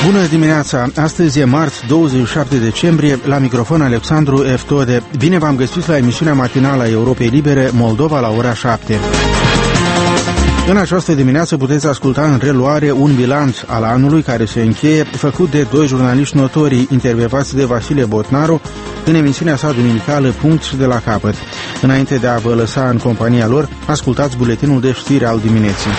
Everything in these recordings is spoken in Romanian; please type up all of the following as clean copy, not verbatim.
Bună dimineața! Astăzi e marți, 27 decembrie, la microfon Alexandru Eftode. Bine v-am găsit la emisiunea matinală a Europei Libere, Moldova, la ora 7. În această dimineață puteți asculta în reluare un bilanț al anului care se încheie, făcut de doi jurnaliști notori intervievați de Vasile Botnaru în emisiunea sa duminicală Punct și de la capăt. Înainte de a vă lăsa în compania lor, ascultați buletinul de știri al dimineții.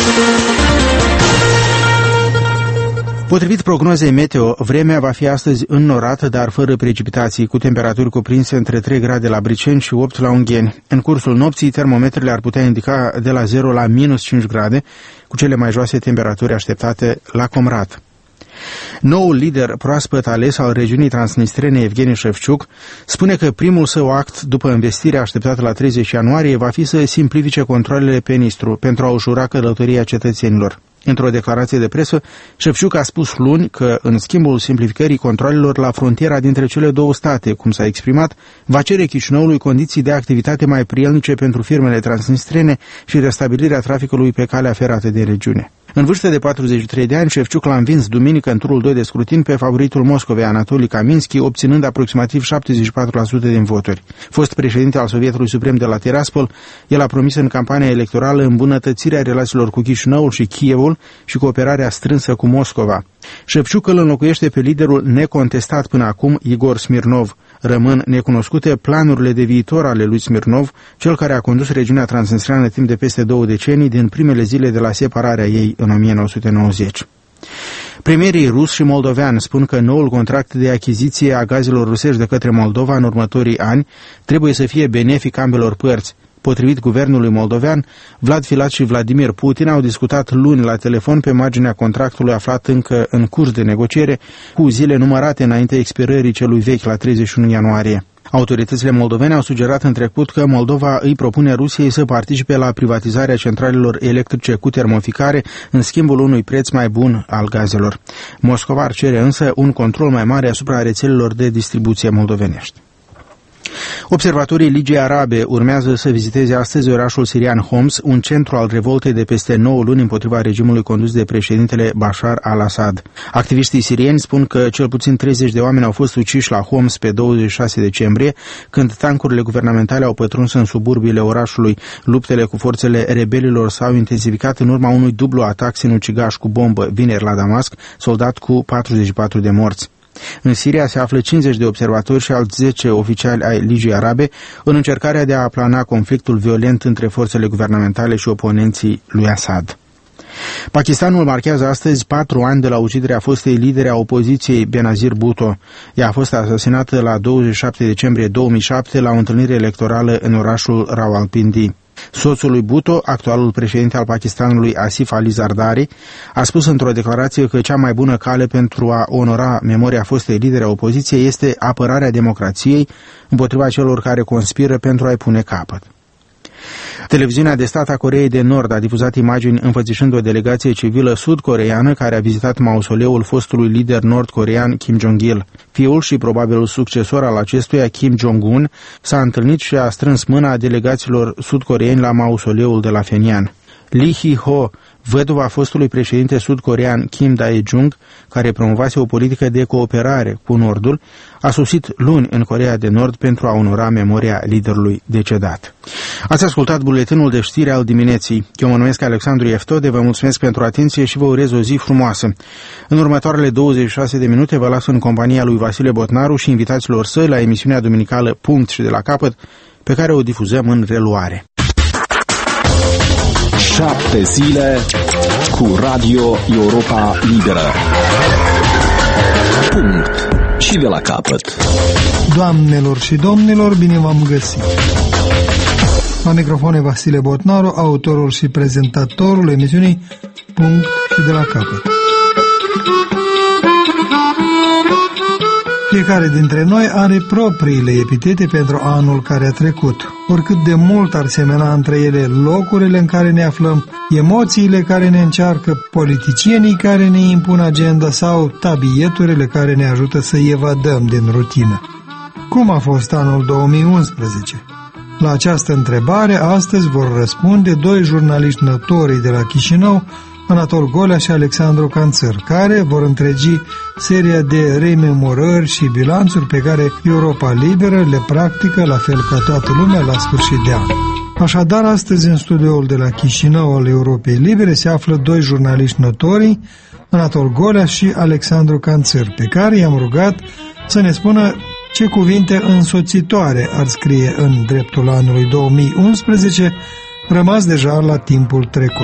Potrivit prognozei meteo, vremea va fi astăzi înnorată, dar fără precipitații, cu temperaturi cuprinse între 3 grade la Briceni și 8 la Ungheni. În cursul nopții, termometrele ar putea indica de la 0 la minus 5 grade, cu cele mai joase temperaturi așteptate la Comrat. Noul lider proaspăt ales al regiunii transnistrene, Evgeni Șefciuc, spune că primul său act după învestirea așteptată la 30 ianuarie va fi să simplifice controlele pe Nistru pentru a ușura călătoria cetățenilor. Într-o declarație de presă, Șefciuc a spus luni că, în schimbul simplificării controalelor la frontiera dintre cele două state, cum s-a exprimat, va cere Chișinăului condiții de activitate mai prielnice pentru firmele transnistrene și restabilirea traficului pe calea ferată din regiune. În vârstă de 43 de ani, Șefciuc l-a învins duminică în turul 2 de scrutin pe favoritul Moscovei, Anatoli Kaminski, obținând aproximativ 74% din voturi. Fost președinte al Sovietului Suprem de la Tiraspol, el a promis în campania electorală îmbunătățirea relațiilor cu Chișinăul și Kievul și cooperarea strânsă cu Moscova. Șefciuc îl înlocuiește pe liderul necontestat până acum, Igor Smirnov. Rămân necunoscute planurile de viitor ale lui Smirnov, cel care a condus regiunea transnistreană timp de peste 2 decenii din primele zile de la separarea ei în 1990. Premierii rus și moldovean spun că noul contract de achiziție a gazelor rusești de către Moldova în următorii ani trebuie să fie benefic ambelor părți. Potrivit guvernului moldovean, Vlad Filat și Vladimir Putin au discutat luni la telefon pe marginea contractului aflat încă în curs de negociere, cu zile numărate înainte expirării celui vechi la 31 ianuarie. Autoritățile moldovene au sugerat în trecut că Moldova îi propune Rusiei să participe la privatizarea centralelor electrice cu termoficare în schimbul unui preț mai bun al gazelor. Moscova ar cere însă un control mai mare asupra rețelelor de distribuție moldovenești. Observatorii Ligii Arabe urmează să viziteze astăzi orașul sirian Homs, un centru al revoltei de peste 9 luni împotriva regimului condus de președintele Bashar al-Assad. Activiștii sirieni spun că cel puțin 30 de oameni au fost uciși la Homs pe 26 decembrie, când tancurile guvernamentale au pătruns în suburbiile orașului. Luptele cu forțele rebelilor s-au intensificat în urma unui dublu atac sinucigaș cu bombă vineri la Damasc, soldat cu 44 de morți. În Siria se află 50 de observatori și alți 10 oficiali ai Ligii Arabe în încercarea de a aplana conflictul violent între forțele guvernamentale și oponenții lui Assad. Pakistanul marchează astăzi 4 ani de la uciderea fostei lidere a opoziției Benazir Bhutto. Ea a fost asasinată la 27 decembrie 2007 la o întâlnire electorală în orașul Rawalpindi. Soțul lui Bhutto, actualul președinte al Pakistanului Asif Ali Zardari, a spus într-o declarație că cea mai bună cale pentru a onora memoria fostei lideri a opoziției este apărarea democrației împotriva celor care conspiră pentru a-i pune capăt. Televiziunea de stat a Coreei de Nord a difuzat imagini înfățișând o delegație civilă sud-coreeană care a vizitat mausoleul fostului lider nord-corean Kim Jong-il. Fiul și probabilul succesor al acestuia, Kim Jong-un, s-a întâlnit și a strâns mâna delegaților sud-coreeni la mausoleul de la Phenian. Lee Hee-ho, văduva fostului președinte sud-corean Kim Dae-jung, care promovase o politică de cooperare cu Nordul, a sosit luni în Coreea de Nord pentru a onora memoria liderului decedat. Ați ascultat buletinul de știri al dimineții. Eu mă numesc Alexandru Eftode, vă mulțumesc pentru atenție și vă urez o zi frumoasă. În următoarele 26 de minute vă las în compania lui Vasile Botnaru și invitaților săi la emisiunea duminicală Punct și de la capăt, pe care o difuzăm în reluare. 7 zile cu Radio Europa Liberă. Punct și de la capăt. Doamnelor și domnilor, bine v-am găsit. La microfon e Vasile Botnaru, autorul și prezentatorul emisiunii Punct și de la capăt. Fiecare dintre noi are propriile epitete pentru anul care a trecut. Oricât de mult ar semena între ele locurile în care ne aflăm, emoțiile care ne încearcă, politicienii care ne impun agenda sau tabieturile care ne ajută să evadăm din rutină. Cum a fost anul 2011? La această întrebare astăzi vor răspunde doi jurnaliști notori de la Chișinău, Anatol Golea și Alexandru Canțăr, care vor întregi seria de rememorări și bilanțuri pe care Europa Liberă le practică la fel ca toată lumea la sfârșit de an. Așadar, astăzi în studioul de la Chișinău al Europei Libere se află doi jurnaliști notori, Anatol Golea și Alexandru Canțăr, pe care i-am rugat să ne spună ce cuvinte însoțitoare ar scrie în dreptul anului 2011, rămas deja la timpul trecut.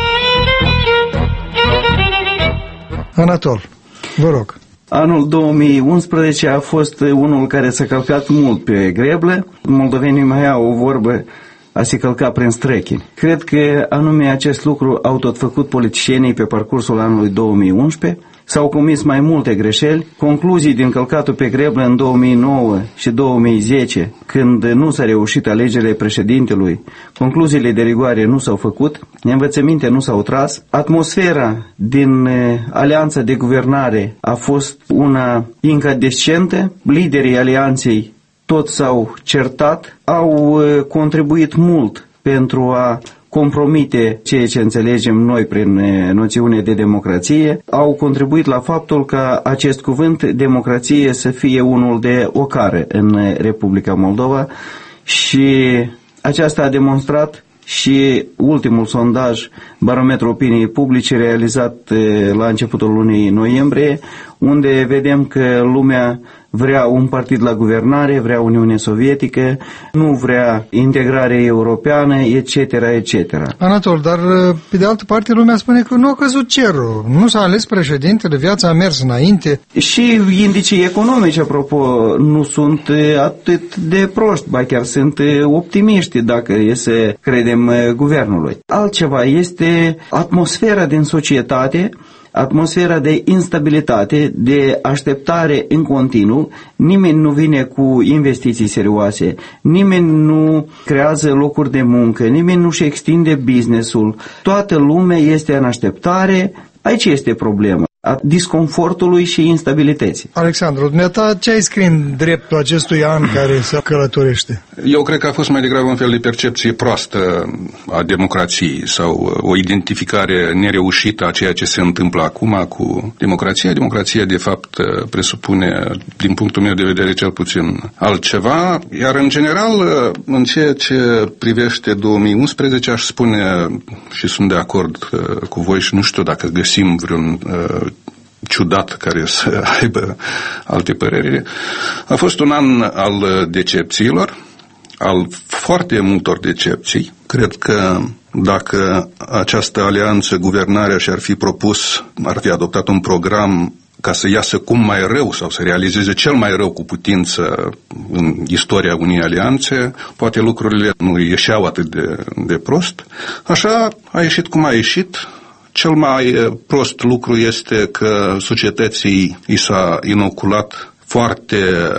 Anatol, vă rog. Anul 2011 a fost unul care s-a călcat mult pe greblă. Moldovenii mai au o vorbă, a se călca prin strechini. Cred că anume acest lucru au tot făcut politicienii pe parcursul anului 2011. S-au comis mai multe greșeli, concluzii din călcatul pe greblă în 2009 și 2010, când nu s-a reușit alegerile președintelui, concluziile de rigoare nu s-au făcut, învățăminte nu s-au tras, atmosfera din alianța de guvernare a fost una incandescentă, liderii alianței toți s-au certat, au contribuit mult pentru a compromite ceea ce înțelegem noi prin noțiune de democrație, au contribuit la faptul ca acest cuvânt democrație să fie unul de ocară în Republica Moldova și aceasta a demonstrat și ultimul sondaj, Barometrul Opiniei Publice, realizat la începutul lunii noiembrie, unde vedem că lumea vrea un partid la guvernare, vrea Uniune Sovietică, nu vrea integrare europeană, etc., etc. Anatol, dar pe de altă parte lumea spune că nu a căzut cerul, nu s-a ales președintele, viața a mers înainte. Și indicii economici, apropo, nu sunt atât de proști, ba chiar sunt optimiști dacă e să credem guvernului. Altceva este atmosfera din societate, atmosfera de instabilitate, de așteptare în continuu, nimeni nu vine cu investiții serioase, nimeni nu creează locuri de muncă, nimeni nu-și extinde business-ul, toată lumea este în așteptare, aici este problema. A disconfortului și instabilității. Alexandru, dumneata, ce ai scris în dreptul acestui an care se călătorește? Eu cred că a fost mai degrabă un fel de percepție proastă a democrației sau o identificare nereușită a ceea ce se întâmplă acum cu democrația. Democrația, de fapt, presupune, din punctul meu de vedere, cel puțin altceva, iar în general, în ceea ce privește 2011, aș spune, și sunt de acord cu voi și nu știu dacă găsim vreun ciudat care să aibă alte păreri. A fost un an al decepțiilor, al foarte multor decepții. Cred că dacă această alianță, guvernarea și-ar fi propus, ar fi adoptat un program ca să iasă cum mai rău sau să realizeze cel mai rău cu putință în istoria unei alianțe, poate lucrurile nu ieșeau atât de prost. Așa a ieșit cum a ieșit. Cel mai prost lucru este că societății i s-a inoculat foarte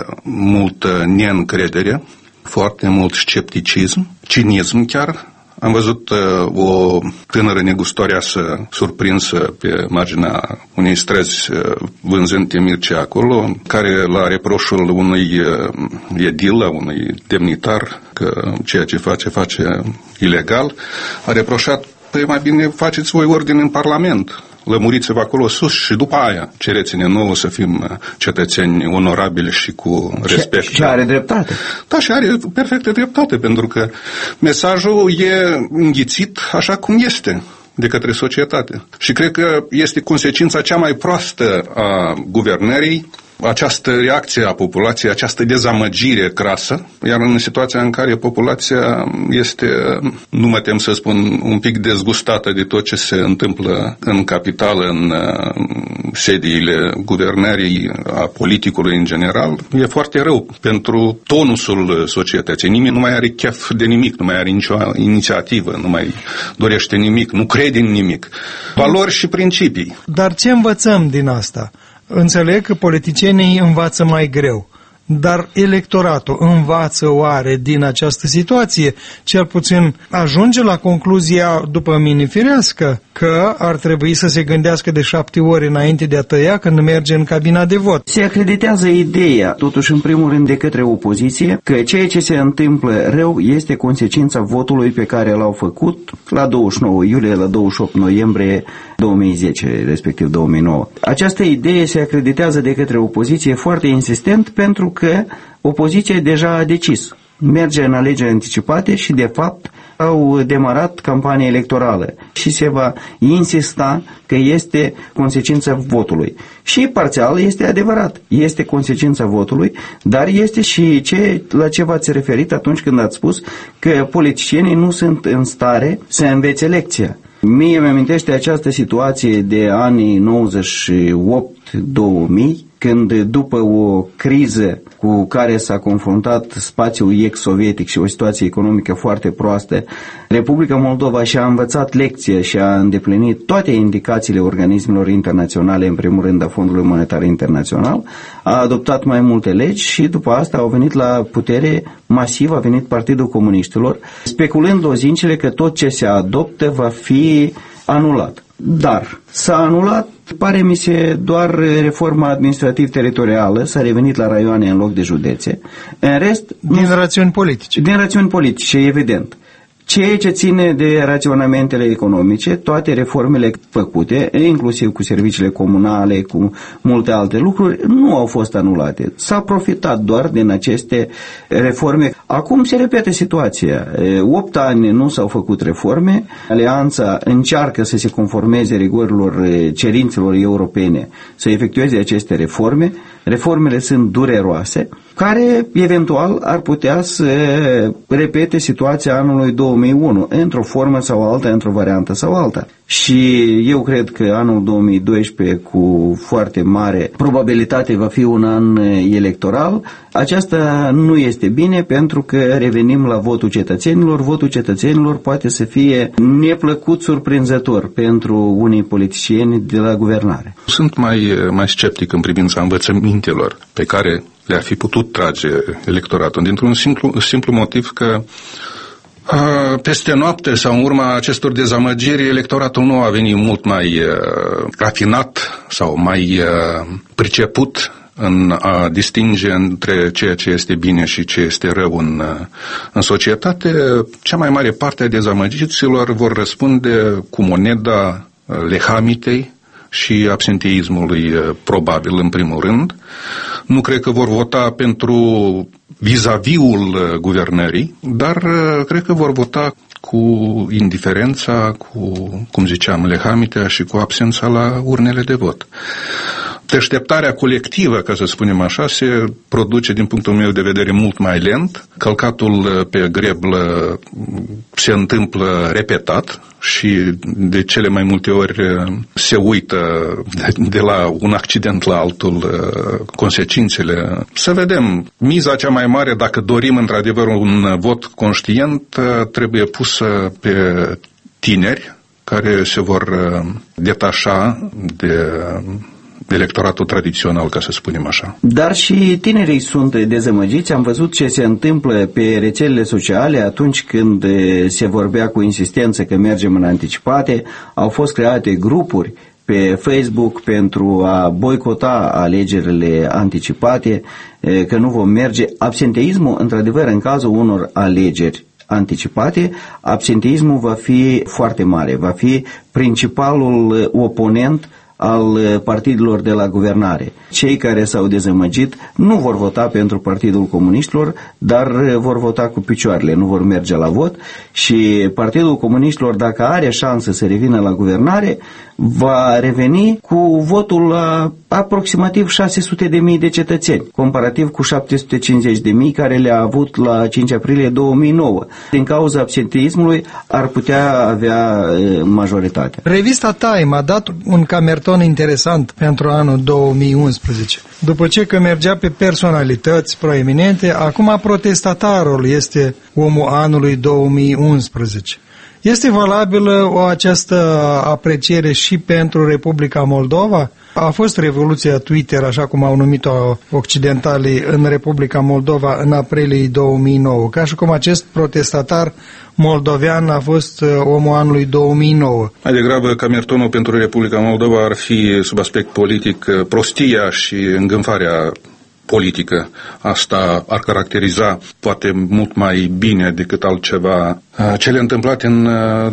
multă neîncredere, foarte mult scepticism, cinism chiar. Am văzut o tânără negustoreasă surprinsă pe marginea unei străzi vânzând temirce acolo, care la reproșul unui edil, unui demnitar, că ceea ce face ilegal, a reproșat: păi mai bine faceți voi ordine în Parlament, lămuriți-vă acolo sus și după aia cereți-ne nouă să fim cetățeni onorabili și cu respect. Și are dreptate. Da, și are perfectă dreptate, pentru că mesajul e înghițit așa cum este de către societate. Și cred că este consecința cea mai proastă a guvernării, această reacție a populației, această dezamăgire crasă, iar în situația în care populația este, nu mă tem să spun, un pic dezgustată de tot ce se întâmplă în capitală, în sediile guvernării, a politicului în general, e foarte rău pentru tonusul societății. Nimeni nu mai are chef de nimic, nu mai are nicio inițiativă, nu mai dorește nimic, nu crede în nimic. Valori și principii. Dar ce învățăm din asta? Înțeleg că politicienii învață mai greu, dar electoratul învață oare din această situație? Cel puțin ajunge la concluzia, după mine firească, că că ar trebui să se gândească de 7 ori înainte de a tăia când merge în cabina de vot. Se acreditează ideea, totuși în primul rând de către opoziție, că ceea ce se întâmplă rău este consecința votului pe care l-au făcut la 29 iulie, la 28 noiembrie 2010, respectiv 2009. Această idee se acreditează de către opoziție foarte insistent pentru că opoziția deja a decis. Merge în alegeri anticipate și, de fapt, au demarat campania electorală și se va insista că este consecința votului. Și parțial este adevărat, este consecința votului, dar este și la ce v-ați referit atunci când ați spus că politicienii nu sunt în stare să învețe lecția. Mie îmi amintește această situație de anii 98-2000, când după o criză cu care s-a confruntat spațiul ex-sovietic și o situație economică foarte proastă, Republica Moldova și-a învățat lecție și a îndeplinit toate indicațiile organismelor internaționale, în primul rând a Fondului Monetar Internațional, a adoptat mai multe legi și după asta au venit la putere masiv, a venit Partidul Comuniștilor, speculând lozincile că tot ce se adoptă va fi anulat. Dar s-a anulat, pare mi se, doar reforma administrativ-teritorială, s-a revenit la raioane în loc de județe. În rest... Din rațiuni politice. Din rațiuni politice, evident. Ceea ce ține de raționamentele economice, toate reformele făcute, inclusiv cu serviciile comunale, cu multe alte lucruri, nu au fost anulate. S-a profitat doar din aceste reforme. Acum se repete situația. 8 ani nu s-au făcut reforme. Alianța încearcă să se conformeze rigorilor cerințelor europene, să efectueze aceste reforme. Reformele sunt dureroase, care eventual ar putea să repete situația anului 2001, într-o formă sau alta, într-o variantă sau alta. Și eu cred că anul 2012, cu foarte mare probabilitate, va fi un an electoral. Aceasta nu este bine pentru că revenim la votul cetățenilor. Votul cetățenilor poate să fie neplăcut surprinzător pentru unii politicieni de la guvernare. Sunt mai sceptic în privința învățămintelor pe care le-ar fi putut trage electoratul, dintr-un simplu motiv că peste noapte sau în urma acestor dezamăgiri, electoratul nu a venit mult mai rafinat sau mai priceput în a distinge între ceea ce este bine și ce este rău în societate. Cea mai mare parte a dezamăgiților vor răspunde cu moneda lehamitei și absenteismului, probabil, în primul rând. Nu cred că vor vota pentru vis-a-viul guvernării, dar cred că vor vota cu indiferența, cu, cum ziceam, lehamitea și cu absența la urnele de vot. Deșteptarea colectivă, ca să spunem așa, se produce, din punctul meu de vedere, mult mai lent. Călcatul pe greblă se întâmplă repetat și de cele mai multe ori se uită de la un accident la altul consecințele. Să vedem, miza cea mai mare, dacă dorim într-adevăr un vot conștient, trebuie pusă pe tineri care se vor detașa de electoratul tradițional, ca să spunem așa. Dar și tinerii sunt dezamăgiți. Am văzut ce se întâmplă pe rețelele sociale atunci când se vorbea cu insistență că mergem în anticipate. Au fost create grupuri pe Facebook pentru a boicota alegerile anticipate, că nu vom merge. Absenteismul, într-adevăr, în cazul unor alegeri anticipate, absenteismul va fi foarte mare, va fi principalul oponent al partidelor de la guvernare. Cei care s-au dezamăgit nu vor vota pentru Partidul Comuniștilor, dar vor vota cu picioarele, nu vor merge la vot și Partidul Comuniștilor, dacă are șansă să revină la guvernare, va reveni cu votul la aproximativ 600.000 de cetățeni, comparativ cu 750.000 care le-a avut la 5 aprilie 2009. Din cauza absenteismului ar putea avea majoritate. Revista Time a dat un camerton interesant pentru anul 2011. După ce că mergea pe personalități proeminente, acum protestatarul este omul anului 2011. Este valabilă această apreciere și pentru Republica Moldova? A fost revoluția Twitter, așa cum au numit-o occidentalii, în Republica Moldova în aprilie 2009, ca și cum acest protestatar moldovean a fost omul anului 2009. Mai degrabă, camertonul pentru Republica Moldova ar fi, sub aspect politic, prostia și îngânfarea politică. Asta ar caracteriza poate mult mai bine decât altceva cele întâmplate în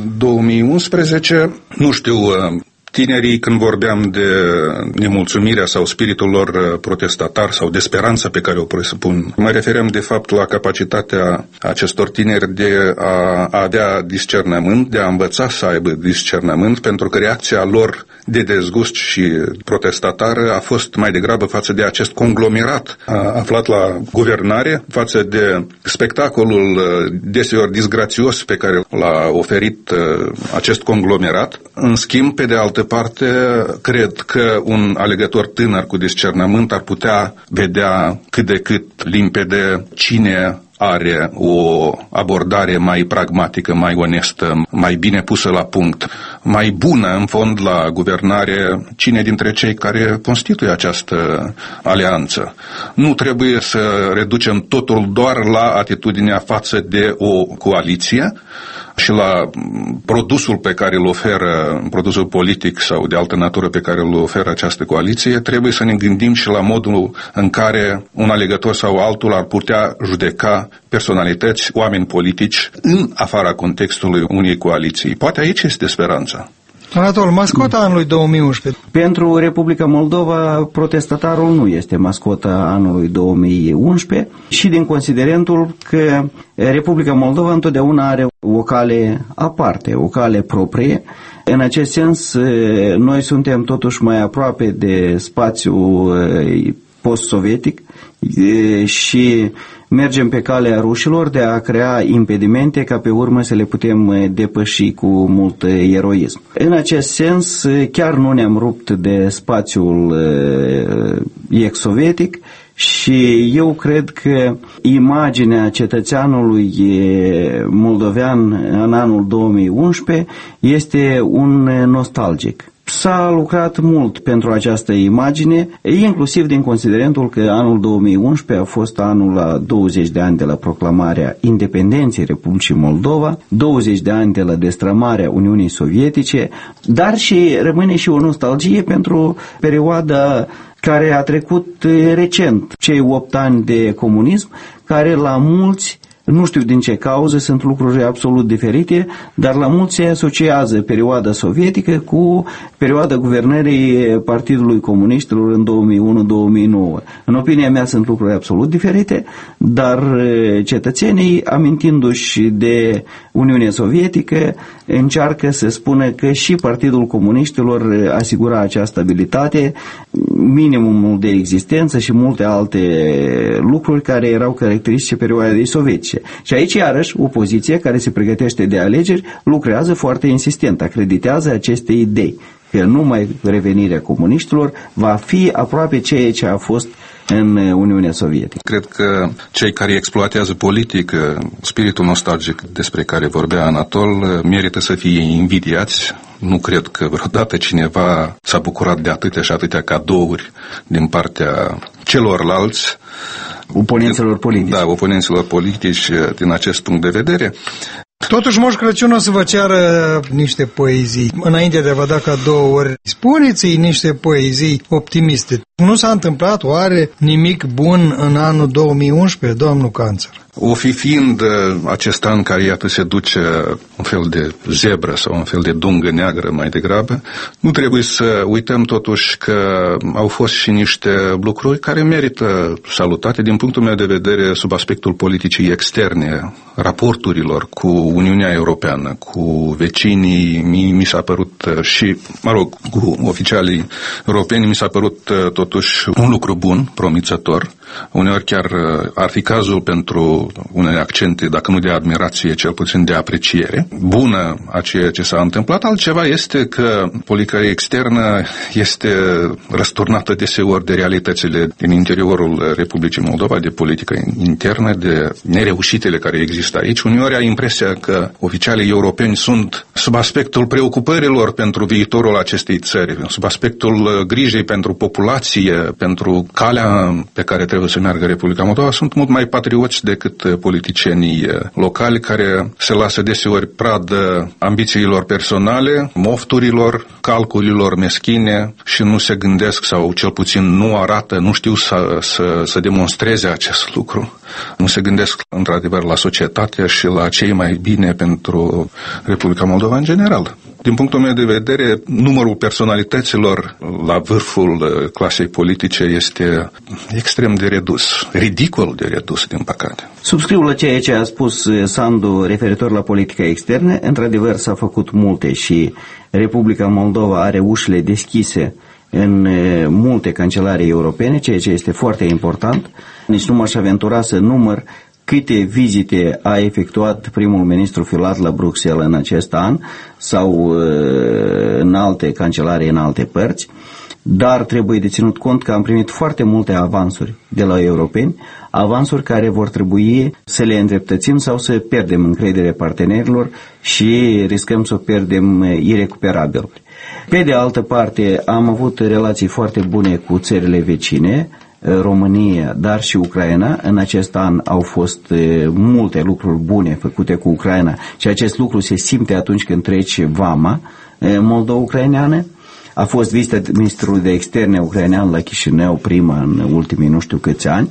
2011. Nu știu, tinerii, când vorbeam de nemulțumirea sau spiritul lor protestatar sau de speranța pe care o presupun, mă refeream de fapt la capacitatea acestor tineri de a avea discernământ, de a învăța să aibă discernământ, pentru că reacția lor de dezgust și protestatară a fost mai degrabă față de acest conglomerat aflat la guvernare, față de spectacolul deseori disgrațios pe care l-a oferit acest conglomerat. În schimb, pe de altă parte, cred că un alegător tânăr cu discernământ ar putea vedea cât de cât limpede cine are o abordare mai pragmatică, mai onestă, mai bine pusă la punct, mai bună în fond la guvernare, cine dintre cei care constituie această alianță. Nu trebuie să reducem totul doar la atitudinea față de o coaliție și la produsul pe care îl oferă, produsul politic sau de altă natură pe care îl oferă această coaliție. Trebuie să ne gândim și la modul în care un alegător sau altul ar putea judeca personalități, oameni politici în afara contextului unei coaliții. Poate aici este speranța. Anatol, mascota anului 2011. Pentru Republica Moldova, protestatarul nu este mascota anului 2011 și din considerentul că Republica Moldova întotdeauna are o cale aparte, o cale proprie. În acest sens, noi suntem totuși mai aproape de spațiul post-sovietic și mergem pe calea rușilor de a crea impedimente ca pe urmă să le putem depăși cu mult eroism. În acest sens, chiar nu ne-am rupt de spațiul ex-sovietic și eu cred că imaginea cetățeanului moldovean în anul 2011 este un nostalgic. S-a lucrat mult pentru această imagine, inclusiv din considerentul că anul 2011 a fost anul la 20 de ani de la proclamarea independenței Republicii Moldova, 20 de ani de la destrămarea Uniunii Sovietice, dar și rămâne și o nostalgie pentru perioada care a trecut recent, cei 8 ani de comunism, care la mulți, nu știu din ce cauză, sunt lucruri absolut diferite, dar la mulți se asociază perioada sovietică cu perioada guvernării Partidului Comuniștilor în 2001-2009. În opinia mea sunt lucruri absolut diferite, dar cetățenii, amintindu-și de Uniunea Sovietică, încearcă să spună că și Partidul Comuniștilor asigura această abilitate, minimumul de existență și multe alte lucruri care erau caracteristice perioadei sovietice. Și aici, iarăși, opoziția care se pregătește de alegeri lucrează foarte insistent, acreditează aceste idei, că numai revenirea comuniștilor va fi aproape ceea ce a fost în Uniunea Sovietică. Cred că cei care exploatează politic spiritul nostalgic despre care vorbea Anatol merită să fie invidiați. Nu cred că vreodată cineva s-a bucurat de atâtea și atâtea cadouri din partea celorlalți. Oponenților politici. Da, oponenților politici din acest punct de vedere. Totuși, Moș Crăciun o să vă ceară niște poezii. Înainte de a vă da cadouri, spuneți-i niște poezii optimiste. Nu s-a întâmplat oare nimic bun în anul 2011, domnul Canțăr? O fi fiind acest an care, iată, se duce un fel de zebră sau un fel de dungă neagră mai degrabă, nu trebuie să uităm totuși că au fost și niște lucruri care merită salutate din punctul meu de vedere sub aspectul politicii externe, raporturilor cu Uniunea Europeană, cu vecinii, mi s-a părut și, cu oficialii europeni mi s-a părut tot totuși un lucru bun, promițător. Uneori chiar ar fi cazul pentru unele accente, dacă nu de admirație, cel puțin de apreciere bună a ceea ce s-a întâmplat. Altceva este că politica externă este răsturnată deseori de realitățile din interiorul Republicii Moldova, de politică internă, de nereușitele care există aici. Uneori ai impresia că oficialii europeni sunt sub aspectul preocupărilor pentru viitorul acestei țări, sub aspectul grijei pentru populație, pentru calea pe care trebuie să meargă Republica Moldova, sunt mult mai patrioți decât politicienii locali care se lasă deseori pradă ambițiilor personale, mofturilor, calculilor meschine și nu se gândesc sau cel puțin nu arată, nu știu să demonstreze acest lucru. Nu se gândesc într-adevăr la societate și la ce e mai bine pentru Republica Moldova în general. Din punctul meu de vedere, numărul personalităților la vârful clasei politice este extrem de redus, ridicol de redus, din păcate. Subscriu la ceea ce a spus Sandu referitor la politica externă. Într-adevăr s-a făcut multe și Republica Moldova are ușile deschise în multe cancelarii europene, ceea ce este foarte important. Nici nu m-aș aventura să număr câte vizite a efectuat primul ministru Filat la Bruxelles în acest an sau în alte cancelarii în alte părți, dar trebuie de ținut cont că am primit foarte multe avansuri de la europeni, avansuri care vor trebui să le îndreptățim sau să pierdem încrederea partenerilor și riscăm să o pierdem irecuperabil. Pe de altă parte, am avut relații foarte bune cu țările vecine, România, dar și Ucraina. În acest an au fost multe lucruri bune făcute cu Ucraina și acest lucru se simte atunci când trece vama moldo-ucraineană. A fost vizita ministrului de externe ucrainean la Chișinău, prima în ultimii nu știu câți ani,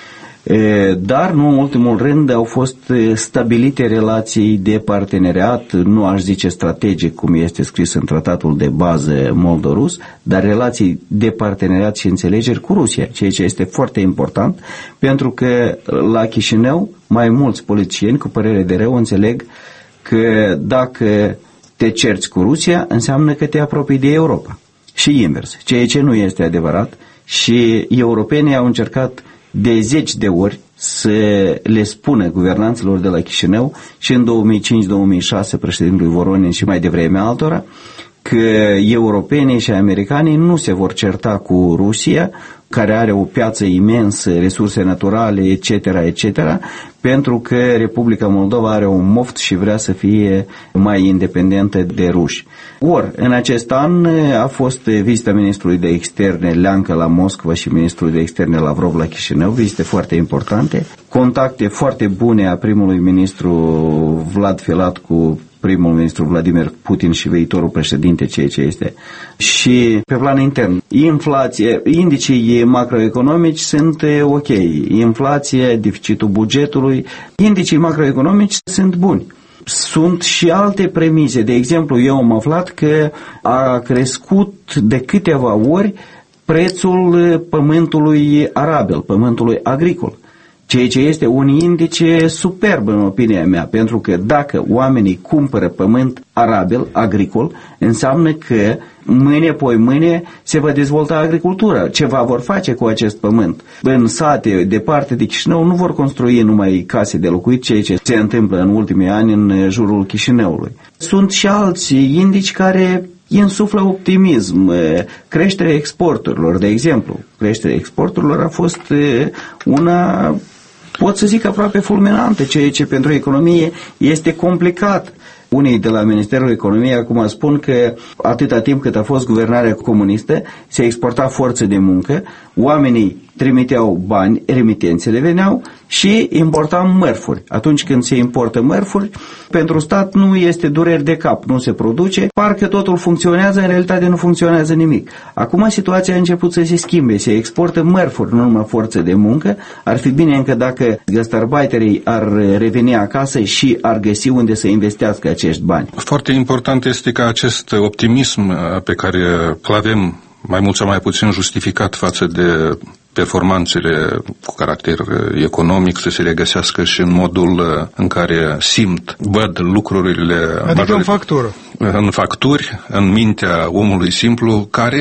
dar nu în ultimul rând au fost stabilite relații de parteneriat, nu aș zice strategic cum este scris în tratatul de bază moldo-rus, dar relații de parteneriat și înțelegeri cu Rusia, ceea ce este foarte important, pentru că la Chișinău mai mulți politicieni cu părere de rău înțeleg că dacă te cerți cu Rusia înseamnă că te apropii de Europa și invers, ceea ce nu este adevărat și europenii au încercat de 10 de ori să le spună guvernanților de la Chișinău și în 2005-2006 președintelui Voronin și mai devreme altora că europenii și americanii nu se vor certa cu Rusia, care are o piață imensă, resurse naturale, etc., etc., pentru că Republica Moldova are un moft și vrea să fie mai independentă de ruși. Ori, în acest an a fost vizita ministrului de externe Leancă la Moscova și ministrului de externe Lavrov la Chișinău, vizite foarte importante, contacte foarte bune a primului ministru Vlad Filat cu primul ministru Vladimir Putin și viitorul președinte, ceea ce este. Și pe plan intern, inflație, indicii macroeconomici sunt ok. Inflație, deficitul bugetului, indicii macroeconomici sunt buni. Sunt și alte premize. De exemplu, eu am aflat că a crescut de câteva ori prețul pământului arabil, pământului agricol. Ceea ce este un indice superb în opinia mea, pentru că dacă oamenii cumpără pământ arabil, agricol, înseamnă că mâine, poi mâine se va dezvolta agricultura. Ceva vor face cu acest pământ. În sate, departe de Chișinău, nu vor construi numai case de locuit, ceea ce se întâmplă în ultimii ani în jurul Chișinăului. Sunt și alți indici care insuflă optimism. Creșterea exporturilor, de exemplu. Creșterea exporturilor a fost una, pot să zic, aproape fulminantă, ceea ce pentru economie este complicat. Unii de la Ministerul Economiei acum spun că atâta timp cât a fost guvernarea comunistă, se exporta forță de muncă, oamenii trimiteau bani, remitențele veneau și importam mărfuri. Atunci când se importă mărfuri, pentru stat nu este dureri de cap, nu se produce, parcă totul funcționează, în realitate nu funcționează nimic. Acum situația a început să se schimbe, se exportă mărfuri, nu numai forță de muncă. Ar fi bine încă dacă gastarbeiterii ar reveni acasă și ar găsi unde să investească acești bani. Foarte important este că acest optimism pe care îl avem mai mult sau mai puțin justificat față de performanțele cu caracter economic să se regăsească și în modul în care văd lucrurile. Adică în factură. În facturi, în mintea omului simplu, care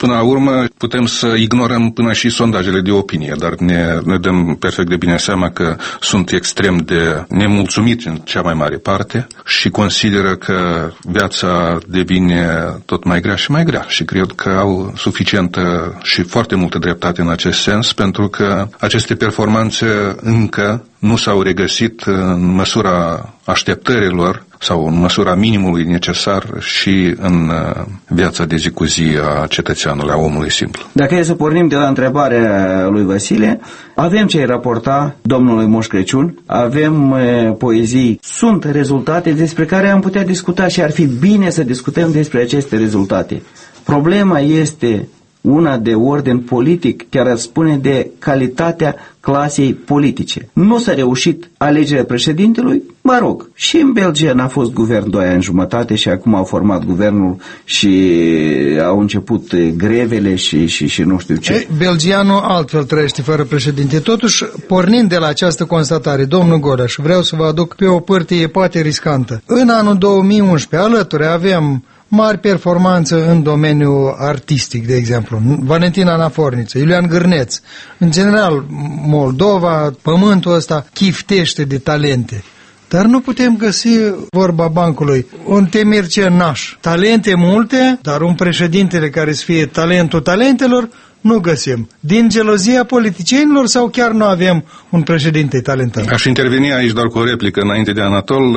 Până la urmă putem să ignorăm până și sondajele de opinie, dar ne dăm perfect de bine seama că sunt extrem de nemulțumiți în cea mai mare parte și consideră că viața devine tot mai grea și mai grea și cred că au suficientă și foarte multă dreptate în acest sens, pentru că aceste performanțe încă nu s-au regăsit în măsura așteptărilor sau în măsura minimului necesar și în viața de zi cu zi a cetățeanului, a omului simplu. Dacă e să pornim de la întrebarea lui Vasile, avem ce-i raporta domnului Moș Crăciun, avem poezii, sunt rezultate despre care am putea discuta și ar fi bine să discutăm despre aceste rezultate. Problema este una de ordin politic, chiar ar spune de calitatea clasei politice. Nu s-a reușit alegerea președintelui, mă rog, și în Belgia n-a fost guvern 2 ani jumătate și acum au format guvernul și au început grevele și nu știu ce. Belgianul altfel trăiește fără președinte. Totuși, pornind de la această constatare, domnul Goraș, vreau să vă aduc pe o părție poate riscantă. În anul 2011, alături avem mari performanță în domeniul artistic, de exemplu. Valentina Naforniță, Iulian Gârneț. În general, Moldova, pământul ăsta, chiftește de talente. Dar nu putem găsi, vorba bancului, un Temircea Naș. Talente multe, dar un președintele care să fie talentul talentelor, nu găsim. Din gelozia politicienilor sau chiar nu avem un președinte talentat? Aș interveni aici doar cu o replică înainte de Anatol.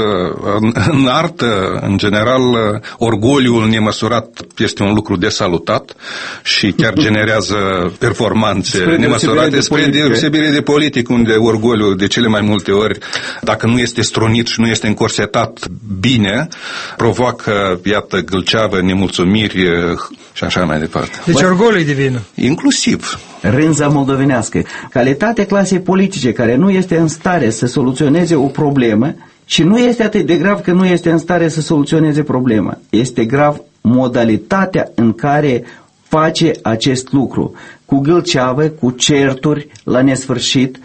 În artă, în general, orgoliul nemăsurat este un lucru de salutat și chiar generează performanțe nemăsurate, spre deosebire de politic, unde orgoliul de cele mai multe ori, dacă nu este strunit și nu este încorsetat bine, provoacă, iată, gâlceavă, nemulțumiri și așa mai departe. Deci orgoliul e de vină. Inclusiv. Rânza moldovenească. Calitatea clasei politice care nu este în stare să soluționeze o problemă și nu este atât de grav că nu este în stare să soluționeze problema. Este grav modalitatea în care face acest lucru. Cu gâlceavă, cu certuri la nesfârșit,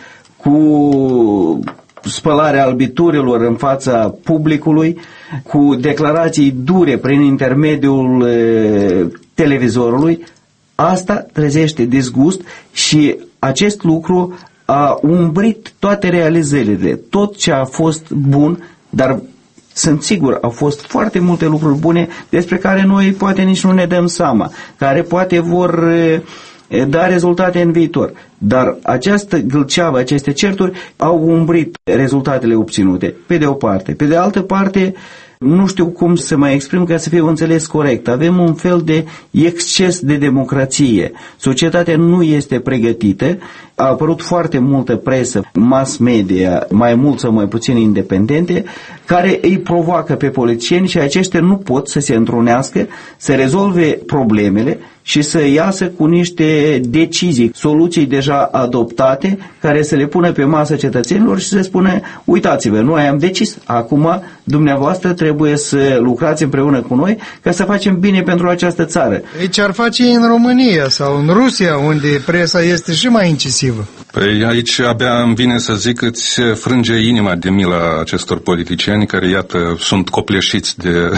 cu spălarea albiturilor în fața publicului, cu declarații dure prin intermediul televizorului. Asta trezește disgust și acest lucru a umbrit toate realizările, tot ce a fost bun, dar sunt sigur, au fost foarte multe lucruri bune despre care noi poate nici nu ne dăm seama, care poate vor da rezultate în viitor. Dar această gâlceavă, aceste certuri au umbrit rezultatele obținute, pe de o parte. Pe de altă parte, nu știu cum să mă exprim ca să fiu înțeles corect. Avem un fel de exces de democrație. Societatea nu este pregătită. A apărut foarte multă presă, mass media, mai mult sau mai puțin independente, care îi provoacă pe politicieni și aceștia nu pot să se întrunească, să rezolve problemele și să iasă cu niște decizii, soluții deja adoptate, care să le pună pe masă cetățenilor și să spună, uitați-vă, noi am decis, acum dumneavoastră trebuie să lucrați împreună cu noi ca să facem bine pentru această țară. Aici ar face în România sau în Rusia, unde presa este și mai incisivă. Păi aici abia îmi vine să zic că îți frânge inima de mila acestor politicieni care, iată, sunt copleșiți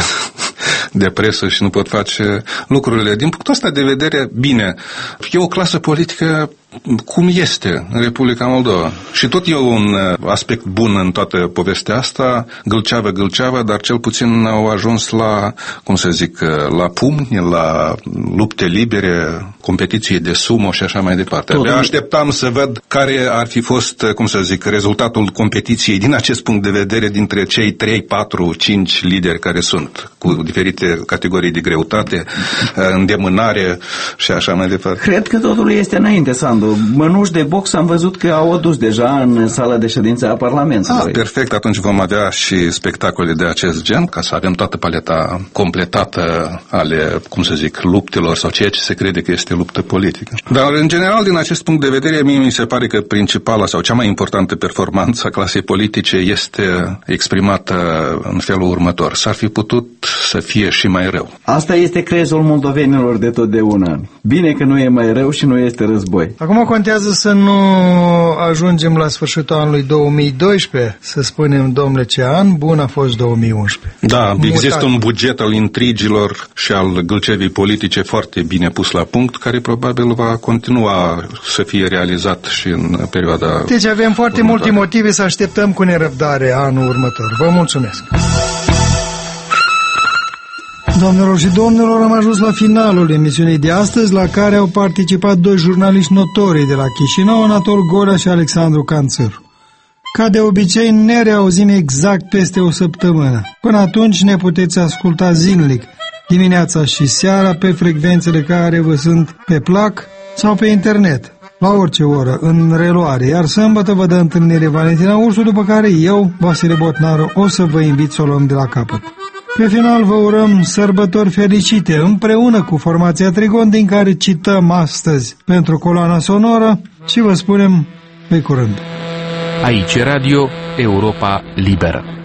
de presă și nu pot face lucrurile. Din punctul ăsta de vedere, bine, e o clasă politică cum este în Republica Moldova. Și tot e un aspect bun în toată povestea asta, gâlceavă, dar cel puțin au ajuns la, cum să zic, la pumni, la lupte libere, competiție de sumo și așa mai departe. Abia așteptam să văd care ar fi fost, cum să zic, rezultatul competiției din acest punct de vedere dintre cei 3, 4, 5 lideri care sunt, cu diferite categorii de greutate, îndemânare și așa mai departe. Cred că totul este înainte, Sandu. Mănuși de box am văzut că au adus deja în sala de ședință a Parlamentului. Perfect, atunci vom avea și spectacole de acest gen, ca să avem toată paleta completată ale, cum să zic, luptelor sau ceea ce se crede că este luptă politică. Dar, în general, din acest punct de vedere, mie mi se pare că principala sau cea mai importantă performanță a clasei politice este exprimată în felul următor. S-ar fi putut să fie și mai rău. Asta este crezul moldovenilor de totdeauna. Bine că nu e mai rău și nu este război. Acum Acum contează să nu ajungem la sfârșitul anului 2012, să spunem, domnule, ce an bun a fost 2011. Da, există un buget al intrigilor și al gâlcevii politice foarte bine pus la punct, care probabil va continua să fie realizat și în perioada Deci avem foarte multe motive să așteptăm cu nerăbdare anul următor. Vă mulțumesc! Doamnelor și domnilor, am ajuns la finalul emisiunii de astăzi, la care au participat doi jurnaliști notori de la Chișinău, Anatol Gorea și Alexandru Canțăru. Ca de obicei, ne reauzim exact peste o săptămână. Până atunci ne puteți asculta zilnic, dimineața și seara, pe frecvențele care vă sunt pe plac sau pe internet, la orice oră, în reluare, iar sâmbătă vă dă întâlnire Valentina Ursu, după care eu, Vasile Botnaru, o să vă invit să o luăm de la capăt. Pe final vă urăm sărbători fericite împreună cu formația Trigon, din care cităm astăzi pentru coloana sonoră și vă spunem pe curând. Aici Radio Europa Liberă.